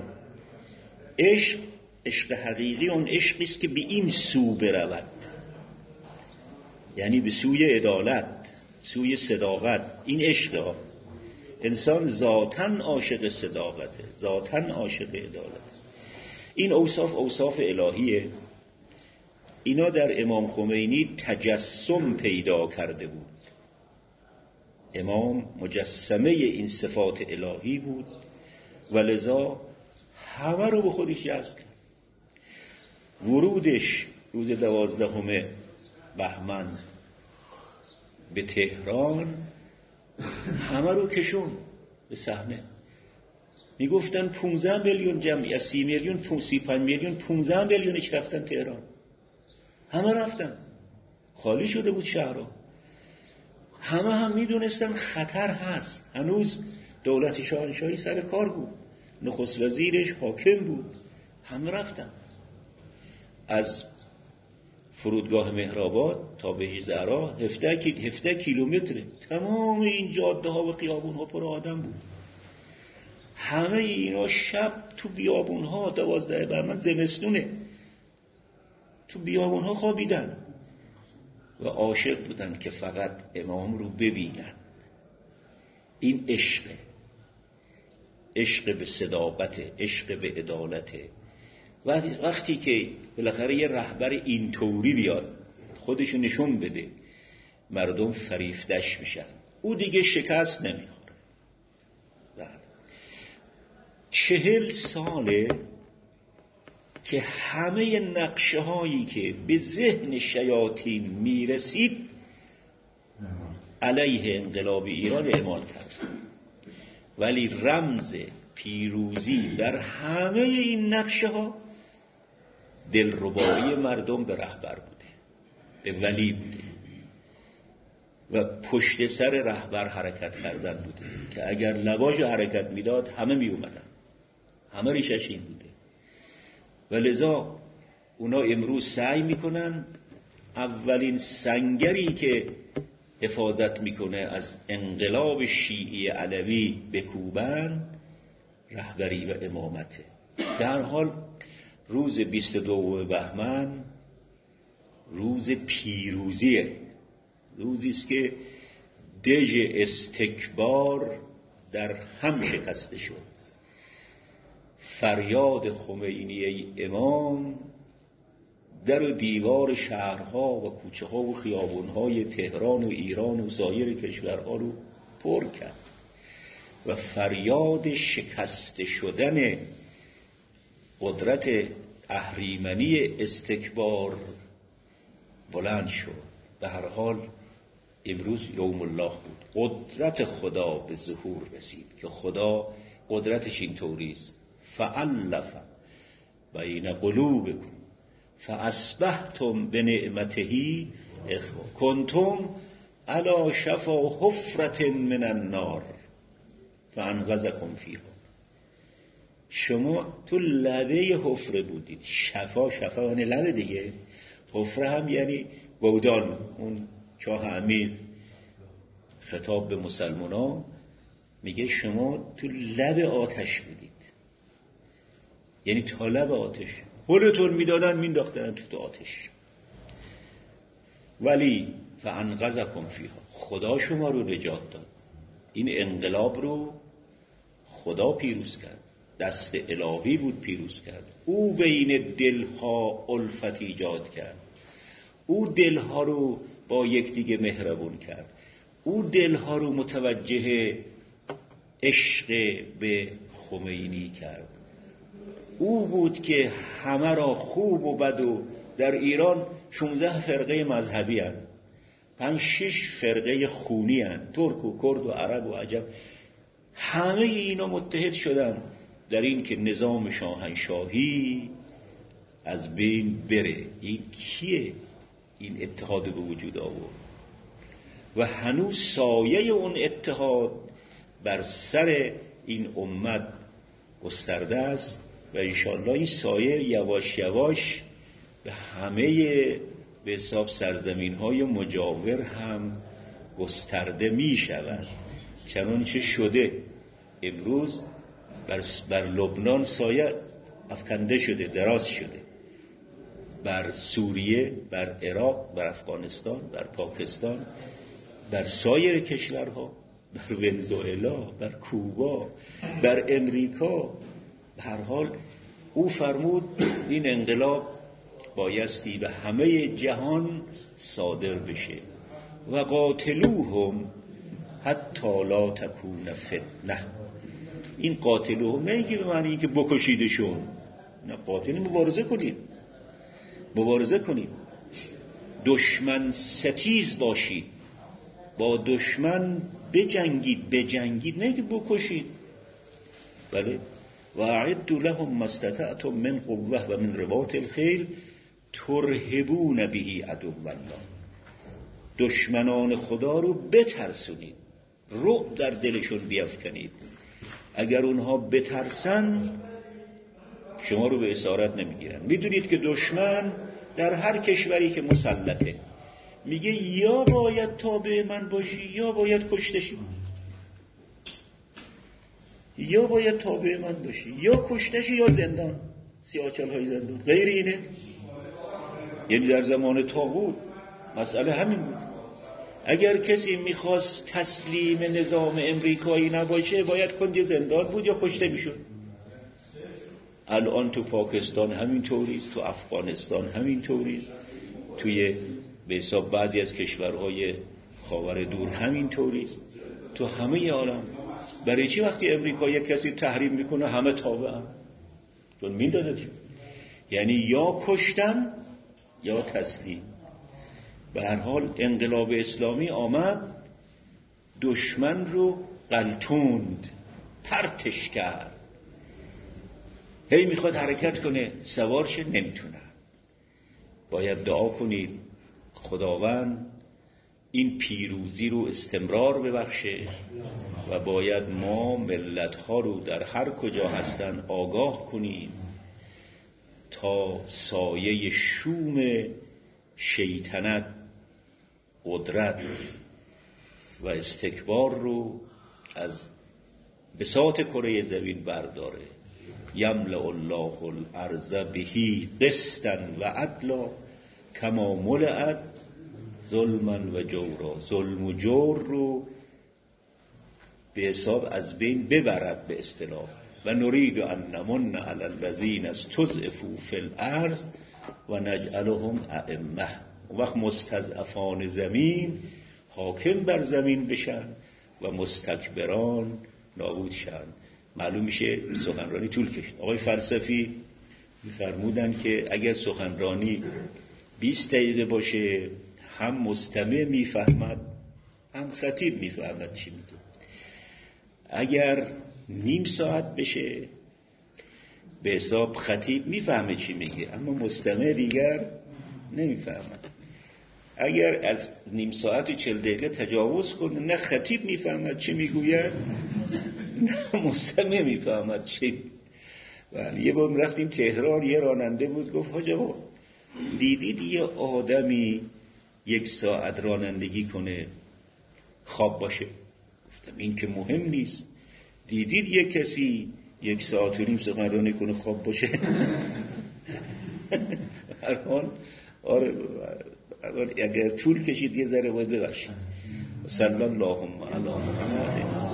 عشق حقیقی اون عشقی است که به این سو برود، یعنی به سوی عدالت، سوی صداقت. این عشق انسان ذاتاً عاشق صداقته، ذاتاً عاشق عدالت. این اوصاف الهیه. اینا در امام خمینی تجسم پیدا کرده بود. امام مجسمه این صفات الهی بود و لذا همه رو به خودش جذب کرد. ورودش روز 12 بهمن به تهران همه رو کشون به صحنه. میگفتن 15 میلیون جمعی از 30 میلیون 35 میلیون 15 میلیونش رفتن تهران. همه رفتن، خالی شده بود شهرها. همه هم میدونستن خطر هست. هنوز دولت شاهنشاهی سر کار بود، نخست وزیرش حاکم بود. همه رفتن. از فرودگاه مهرآباد تا به زهرا 17 کیلومتره. تمام این جاده ها و خیابون ها پر آدم بود. همه اینا شب تو بیابون ها 12 بهمن زمستونه تو بیابون ها خوابیدن و عاشق بودن که فقط امام رو ببینن. این عشق به صداقت، عشق به عدالت. وقتی که بالاخره یه رهبر اینطوری بیاد خودشو نشون بده، مردم فریفتش میشن. او دیگه شکست نمیخوره. 40 ساله که همه نقشه هایی که به ذهن شیاطین میرسید علیه انقلاب ایران اعمال کرد، ولی رمز پیروزی در همه این نقشه ها دلربایی مردم به رهبر بوده، به ولی بوده و پشت سر رهبر حرکت کردن بوده که اگر لواج حرکت میداد همه می اومدن. همه ریشش این بوده و لذا اونا امروز سعی میکنن اولین سنگری که حفاظت میکنه از انقلاب شیعی علوی بکوبن رهبری و امامته. در حال روز 22 بهمن روز پیروزیه، روزی است که دژ استکبار در هم شکسته شد. فریاد خمینی ای امام در و دیوار شهرها و کوچه ها و خیابون های تهران و ایران و سایر کشورها رو پر کرد و فریاد شکسته شدن قدرت اهریمنی استکبار بلند شد. به هر حال امروز یوم الله بود، قدرت خدا به ظهور رسید که خدا قدرتش این طوریست: فألف بین قلوبکم فاصبحتم بنعمته اخوة کنتم علی شفا حفرة من النار فانقذکم فیها. شما تو لبه حفره بودید. شفا یعنی لبه دیگه، حفره هم یعنی گودان، اون چاه عمیق. خطاب به مسلمانان میگه شما تو لب آتش بودید، یعنی تا لب آتش هلتون میدادن مینداختن تو آتش، ولی فانقذکم فیها، خدا شما رو نجات داد. این انقلاب رو خدا پیروز کرد، دست الهی بود پیروز کرد. او بین دلها الفت ایجاد کرد، او دلها رو با یکدیگه مهربون کرد، او دلها رو متوجه عشق به خمینی کرد. او بود که همه را خوب و بد و در ایران 16 فرقه مذهبی هست، 5-6 فرقه خونی هست، ترک و کرد و عرب و عجم، همه اینا متحد شدن در این که نظام شاهنشاهی از بین بره. این کیه این اتحاد به وجود آورد؟ و هنوز سایه اون اتحاد بر سر این امت گسترده است و انشاءالله این سایه یواش یواش به همه به حساب سرزمین‌های مجاور هم گسترده می شود، چنانچه شده. امروز بر لبنان سایه افکنده شده، دراز شده، بر سوریه، بر عراق، بر افغانستان، بر پاکستان، بر سایر کشورها، بر ونزوئلا، بر کوبا، بر امریکا. به هر حال او فرمود این انقلاب بایستی به همه جهان صادر بشه. و قاتلوهم حتی لا تکون فتنه. این قاتلوهم نه اینکه به معنی اینکه بکشیدشون، نه، قاتل مبارزه کنید، دشمن ستیز باشید، با دشمن بجنگید، نه اینکه بکشید. بله. و اعدوا لهم ما استطعتم من قوة و من رباط الخیل ترهبون به عدو الله. دشمنان خدا رو بترسونید، رعب در دلشون بیفکنید. اگر اونها بترسن شما رو به اسارت نمیگیرن. میدونید که دشمن در هر کشوری که مسلطه میگه یا باید تابع من باشی یا باید کشته شی، یا باید تابع من باشی یا کشته شی یا زندان، سیاه‌چال‌های زندان، غیر اینه. یعنی در زمان طاغوت مسئله همین بود. اگر کسی میخواست تسلیم نظام امریکایی نباشه باید کندی زندان بود یا کشته میشد. الان تو پاکستان همین طوریست، تو افغانستان همین طوریست، توی به حساب بعضی از کشورهای خاور دور همین طوریست، تو همه عالم. برای چی وقتی امریکا یک کسی تحریم میکنه همه تابع هم؟ چون میداده، یعنی یا کشتن یا تسلیم. به هر حال انقلاب اسلامی آمد دشمن رو قلتوند، پرتش کرد. هی میخواد حرکت کنه، سوار شه، نمیتونه. باید دعا کنید خداوند این پیروزی رو استمرار ببخشه و باید ما ملت‌ها رو در هر کجا هستن آگاه کنیم تا سایه شوم شیطنت، قدرت و استکبار رو از بساط کره زمین برداره. یملأ الله الارض بهی قسطا و عدلا کما ملئت ظلما و جورا. ظلم و جور رو به حساب از بین ببرد به اصطلاح. و نرید ان نمن علی الذین استضعفوا فی الارض و نجعلهم ائمه. اون وقت مستضعفان زمین حاکم بر زمین بشن و مستکبران نابود شن. معلوم میشه سخنرانی طول کشید. آقای فلسفی میفرمودن که اگر سخنرانی 20 دقیقه باشه هم مستمع میفهمد هم خطیب میفهمد چی میگه. اگر نیم ساعت بشه به حساب خطیب میفهمه چی میگه اما مستمع دیگر نمیفهمد. اگر از نیم ساعت و 40 دقیقه تجاوز کنه نه خطیب میفهمد چی میگوید نه مستمع میفهمد چی. یه بار رفتیم تهران، یه راننده بود گفت حاج آقا دیدید یه آدمی 1 ساعت رانندگی کنه خواب باشه؟ گفتم این که مهم نیست. دیدید یه کسی 1 ساعت و نیم سخنرانی کنه خواب باشه؟ هر حال آره اگر طول کشید یه ذره باید ببخشید. صلی اللهم علی محمد.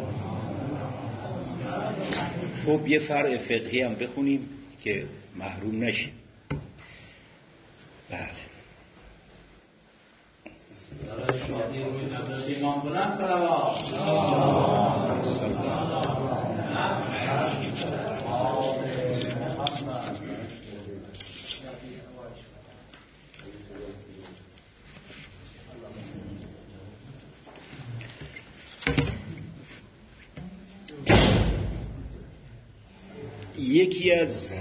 خب یه فرع فقهی هم بخونیم که محروم نشیم. بله. یکی از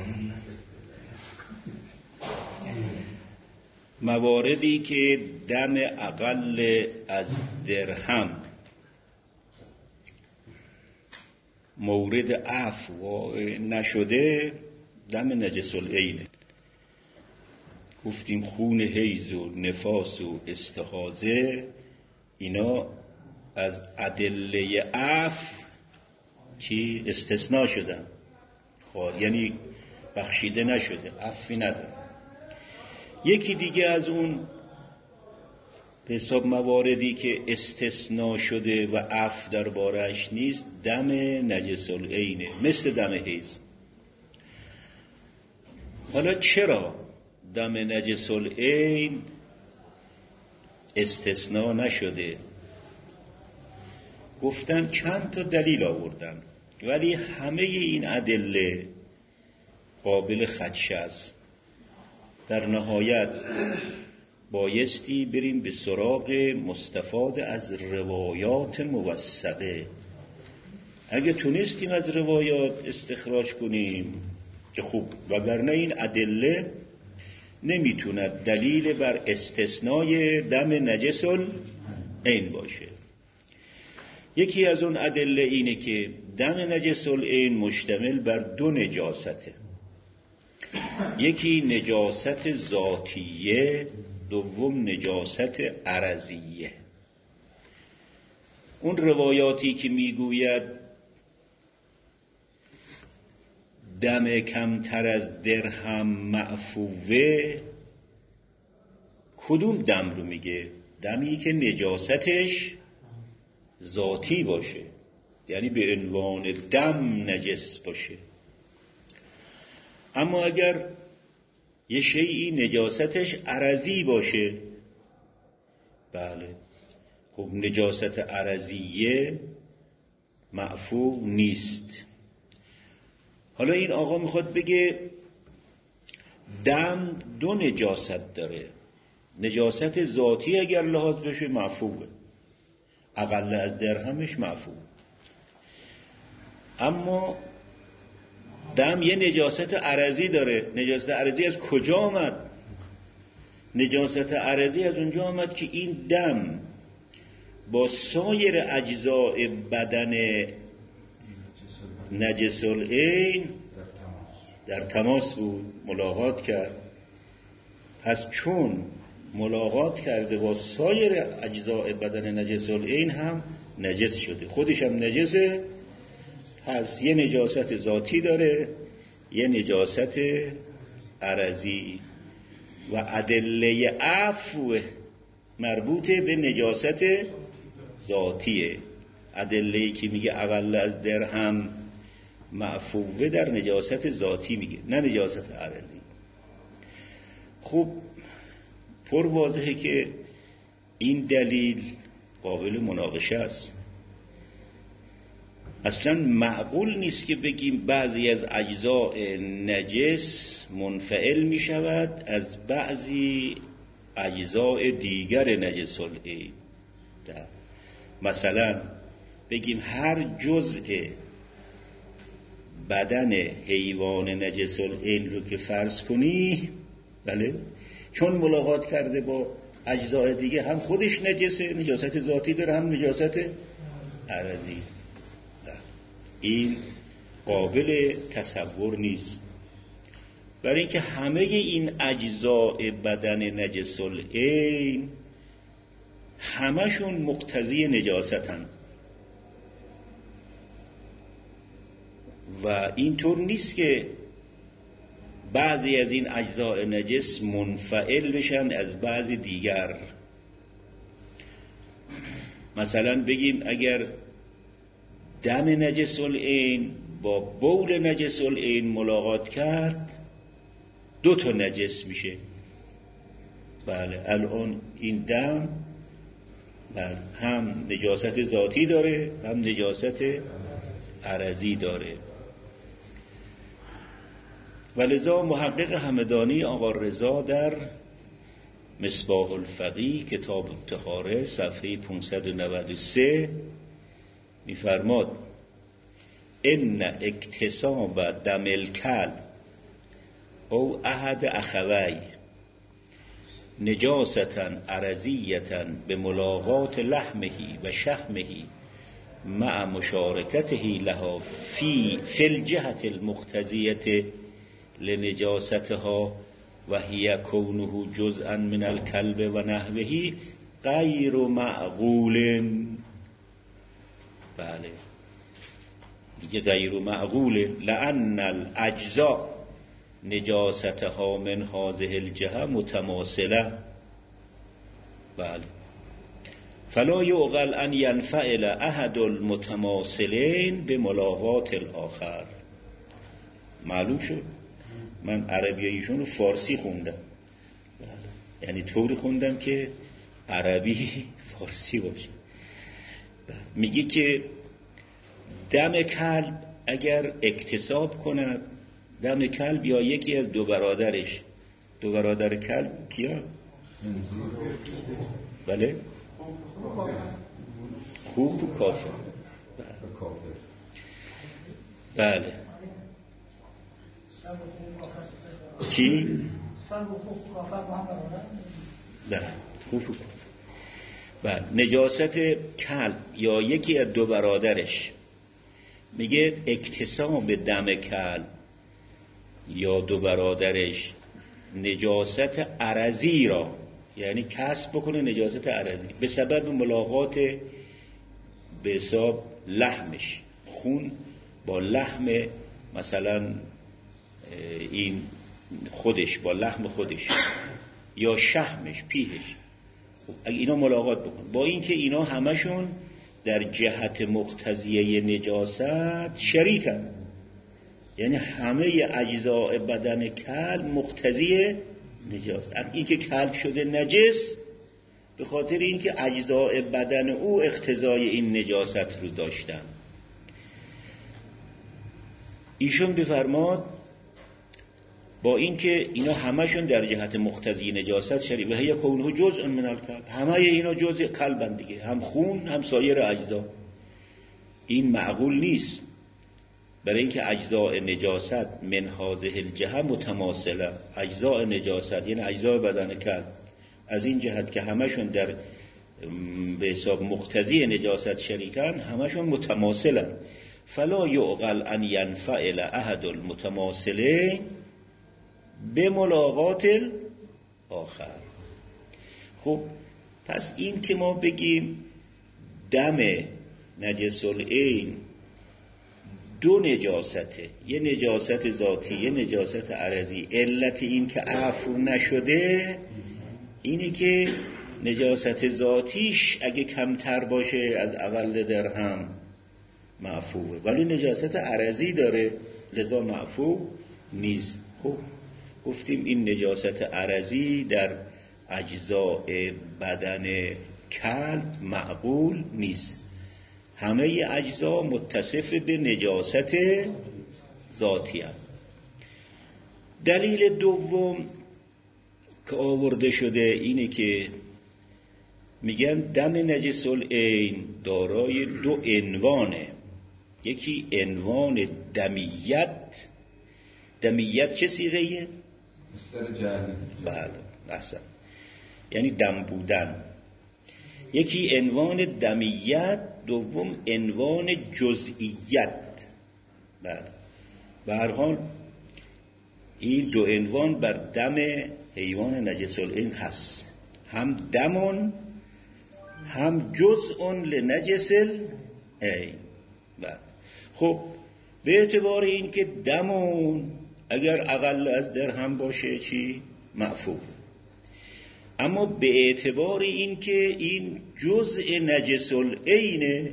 مواردی که دم اقل از درهم مورد عفو واقع نشده دم نجس العینه. گفتیم خون حیض و نفاس و استحاضه اینا از ادله عفو چی استثناء شدن، یعنی بخشیده نشده، عفوی نداره. یکی دیگه از اون به حساب مواردی که استثناء شده و عفو درباره‌اش نیست دم نجس العینه، مثل دم حیض. حالا چرا دم نجس العین استثناء نشده؟ گفتن چند تا دلیل آوردن ولی همه این ادله قابل خدشه است. در نهایت بایستی بریم به سراغ مستفاد از روایات موثقه. اگه تونستیم از روایات استخراج کنیم که خوب، وگرنه این ادله نمیتوند دلیل بر استثنای دم نجس العین باشه. یکی از اون ادله اینه که دم نجس العین مشتمل بر 2 نجاسته. یکی نجاست ذاتیه، دوم نجاست عرضیه. اون روایاتی که میگوید دم کمتر از درهم معفوه، کدوم دم رو میگه؟ دمی که نجاستش ذاتی باشه، یعنی به عنوان دم نجس باشه. اما اگر یه شیئی نجاستش عرضی باشه، بله خب نجاست عرضیه معفو نیست. حالا این آقا میخواد بگه دم 2 نجاست داره. نجاست ذاتی اگر لحاظ بشه معفوه، اقل از درهمش معفو. اما دم یه نجاست عرضی داره. نجاست عرضی از کجا آمد؟ نجاست عرضی از اونجا آمد که این دم با سایر اجزاء بدن نجس العین در تماس بود، ملاقات کرد. پس چون ملاقات کرده با سایر اجزاء بدن نجس العین هم نجس شده، خودش هم نجسه، پس یه نجاست ذاتی داره، یه نجاست عرضی و ادله عفو مربوط به نجاست ذاتیه. ادله‌ای که میگه اقل از درهم معفوه در نجاست ذاتی میگه، نه نجاست عرضی. خب پر واضحه که این دلیل قابل مناقشه است. اصلا معقول نیست که بگیم بعضی از اجزاء نجس منفعل می شود از بعضی اجزاء دیگر نجس العین. مثلا بگیم هر جزء بدن حیوان نجس العین رو که فرض کنی، بله، چون ملاقات کرده با اجزاء دیگه هم خودش نجسه، نجاست ذاتی داره، هم نجاست عرضی. این قابل تصور نیست، برای اینکه همه این اجزاء بدن نجس العین همشون مقتضی نجاستن و اینطور نیست که بعضی از این اجزاء نجس منفعل بشن از بعضی دیگر. مثلا بگیم اگر دم نجس العین با بول نجس العین ملاقات کرد 2 تا نجس میشه. بله، الان این دم هم نجاست ذاتی داره، هم نجاست عرضی داره. ولذا محقق همدانی آقا رضا در مصباح الفقیه کتاب الطهاره صفحه 593 می‌فرماد ان اکتساب دم الکلب او احد اخوی نجاسة عرضیة به ملاقات لحمه و شحمه مع مشارکته لها فی الجهة المقتضیة لنجاستها و هی کونه جزءا من الکلب و نحوه غیر معقول. بله دیگه غیر معقول، لأن الاجزاء نجاستها من هذه الجهة متماثله. بله، فلا يعقل ان ينفعل احد المتماثلين بملاقات الاخر. معلوم شد؟ من عربیاییشون رو فارسی خوندم، یعنی طوری خوندم که عربی فارسی باشه. میگه که دم کلب اگر اکتساب کند، دم کلب یا یکی از 2 برادرش، 2 برادر کلب کیا؟ بله، خوب و کافر. بله چی؟ بله خوب و کافر. بله، نجاست کلب یا یکی از 2 برادرش، میگه اکتساب دم کلب یا 2 برادرش نجاست عرضی را، یعنی کسب بکنه نجاست عرضی به سبب ملاقات به حساب لحمش، خون با لحم مثلا این خودش با لحم خودش یا شحمش پیهش، اگه اینا ملاقات بکن، با اینکه اینا همشون در جهت مقتضیه نجاست شریکن، یعنی همه اجزاء بدن کلب مقتضی نجاست. این که کلب شده نجس به خاطر اینکه اجزاء بدن او اقتضای این نجاست رو داشتن. ایشون بفرماد با اینکه اینا همشون در جهت مقتضی نجاست شریک و هی کونه جزء من الکلب، همه اینا جزء کلبن دیگه، هم خون هم سایر اجزا. این معقول نیست، برای اینکه اجزاء نجاست من هذه الجهه متماثله، اجزاء نجاست یعنی اجزاء بدن کلب از این جهت که همشون در به حساب مقتضی نجاست شریکن، همشون متماثلن. فلا یعقل ان ينفعل احد المتماثلین به ملاقات آخر. خب پس این که ما بگیم دم نجس العین دو نجاسته، یه نجاست ذاتی یه نجاست عرضی. علت این که عفو نشده اینه که نجاست ذاتیش اگه کمتر باشه از اقل درهم معفوه، ولی نجاست عرضی داره لذا معفو نیست. خب گفتیم این نجاست عرضی در اجزاء بدن کلب معقول نیست، همه اجزا متصف به نجاست ذاتی هست. دلیل دوم که آورده شده اینه که میگن دم نجس العین دارای دو عنوانه. یکی عنوان دمیت. دمیت چه صیغه‌ایه؟ مصدر جعلی. بله احسن، یعنی دم بودن. یکی عنوان دمیت، دوم عنوان جزئیت. بله به هر حال این دو عنوان بر دم حیوان نجس العین هست، هم دمون هم جزء لنجس العین. بله خب به اعتبار این که دمون اگر اقل از درهم باشه چی؟ معفو. اما به اعتبار این که این جزء نجس العینه،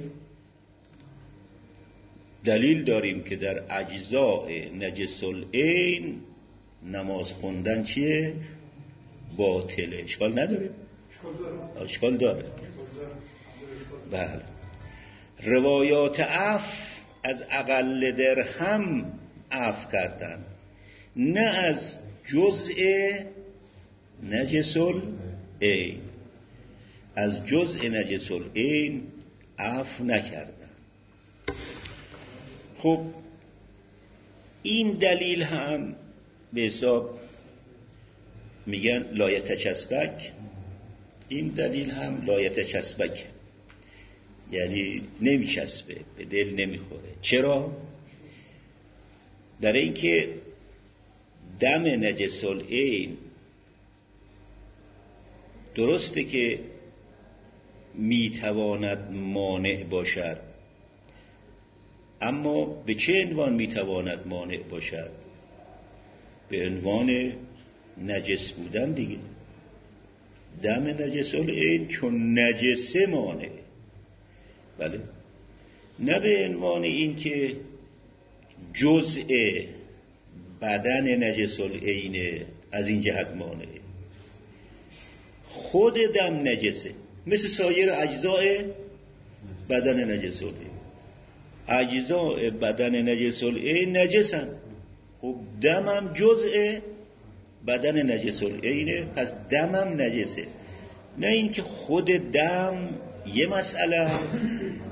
دلیل داریم که در اجزاء نجس العین نماز خوندن چیه؟ باطله. اشکال نداره؟ اشکال داره. بله روایات عفو از اقل درهم عفو کردن، نه از جزء نجس العین. از جزء نجس العین عفو نکردن. خب این دلیل هم به حساب میگن لایتچسبک. این دلیل هم لایتچسبک، یعنی نمیچسبه، به دل نمیخوره. چرا؟ برای اینکه دم نجس العین درسته که میتواند مانع باشد، اما به چه عنوان میتواند مانع باشد؟ به عنوان نجس بودن دیگه. دم نجس العین چون نجسه مانع، بله، نه به عنوان این که جزء بدن نجس العین از این جهت مانع. خود دم نجسه مثل سایر اجزاء بدن نجس العین. اجزاء بدن نجس العین نجسن، خب دمم جزء بدن نجس العینه، پس دمم نجسه. نه اینکه خود دم یه مسئله است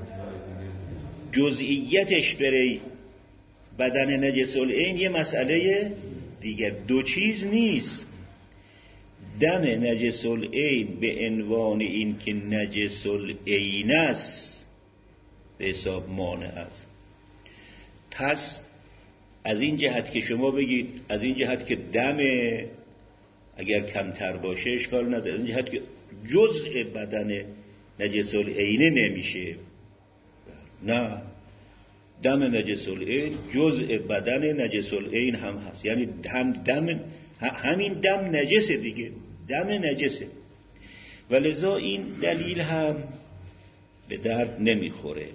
جزئیتش برای بدن نجس العین یه مسئله دیگر، دو چیز نیست. دم نجس العین به عنوان این که نجس العین است به حساب مانع است. پس از این جهت که شما بگید، از این جهت که دم اگر کمتر باشه اشکال نداره، از این جهت که جزء بدن نجس العین نمیشه، نه، دم نجس العین جزء بدن نجس العین هم هست. یعنی همین دم نجسه دیگه، دم نجسه. ولذا این دلیل هم به درد نمیخوره.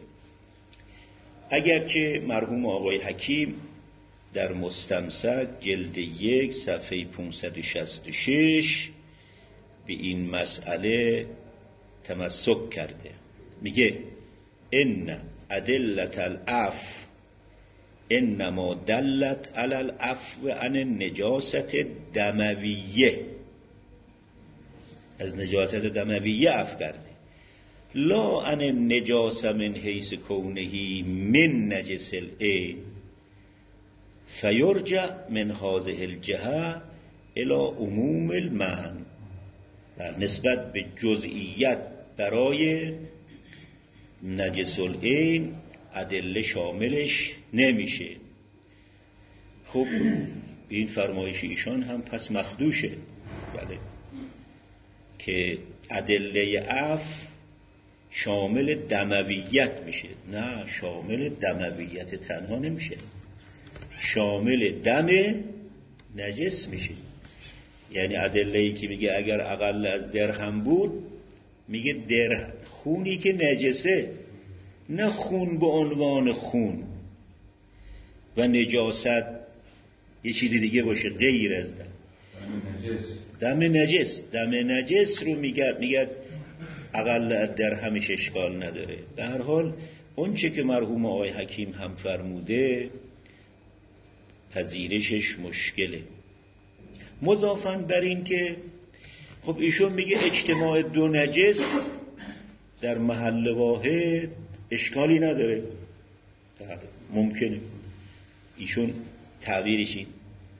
اگرچه مرحوم آقای حکیم در مستمسک جلد 1 صفحه 566 به این مسئله تمسک کرده. میگه ان ادلت العفو انما دلت علی العفو عن النجاست دمویه. از نجاست دمویه عفو کرده، لا عن النجاس من حیث کونه من نجس العین فیرجع من هذه الجهه الى عموم المعنى. نسبت به جزئیت برای نجس العین ادله شاملش نمیشه. خب این فرمایش ایشان هم پس مخدوشه، بله، که ادله عفو شامل دمویت میشه. نه، شامل دمویت تنها نمیشه، شامل دم نجس میشه. یعنی ادله‌ای که میگه اگر اقل از درهم بود، میگه خونی که نجسه، نه خون به عنوان خون و نجاست یه چیزی دیگه باشه غیر از دم نجس. دم نجس رو میگه اقل از درهمش اشکال نداره. به هر حال اون چه که مرحوم آقای حکیم هم فرموده پذیرشش مشکله. مضافاً بر این که خب ایشون میگه اجتماع دو نجس در محل واحد اشکالی نداره، ممکنه. ایشون تعبیرش این،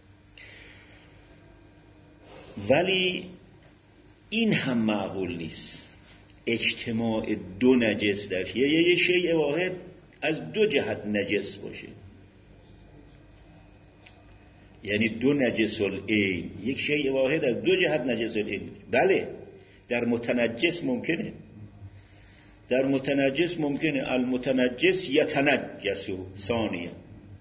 ولی این هم معقول نیست اجتماع دو نجس در یه شیء واحد از دو جهت نجس باشه. یعنی دو نجس العین، یک شیء واحد از دو جهت نجس العین. بله در متنجس ممکنه، در متنجس ممکنه المتنجس یتنجس ثانیه،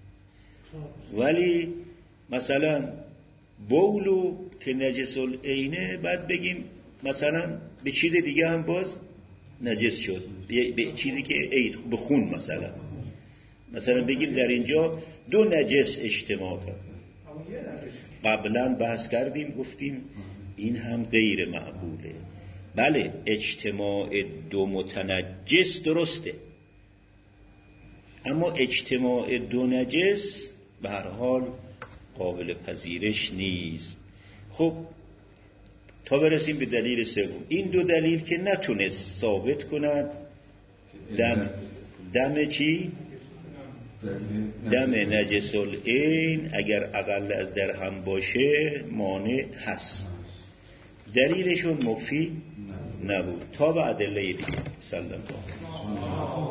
ولی مثلا بولو که نجس العینه بعد بگیم مثلا به چیز دیگه هم باز نجس شد، به چیزی که عین به خون مثلا بگیم در اینجا دو نجس اجتماع کرد. قبلا بحث کردیم گفتیم این هم غیر معقوله. بله اجتماع دو متنجس درسته، اما اجتماع دو نجس به هر حال قابل پذیرش نیست. خب تا برسیم به دلیل سوم. این دو دلیل که نتونست ثابت کند دم چی؟ دم نجس العین اگر اقل از درهم باشه مانع هست. دلیلشون مفید نبود تا به ادله دیگه. سلام.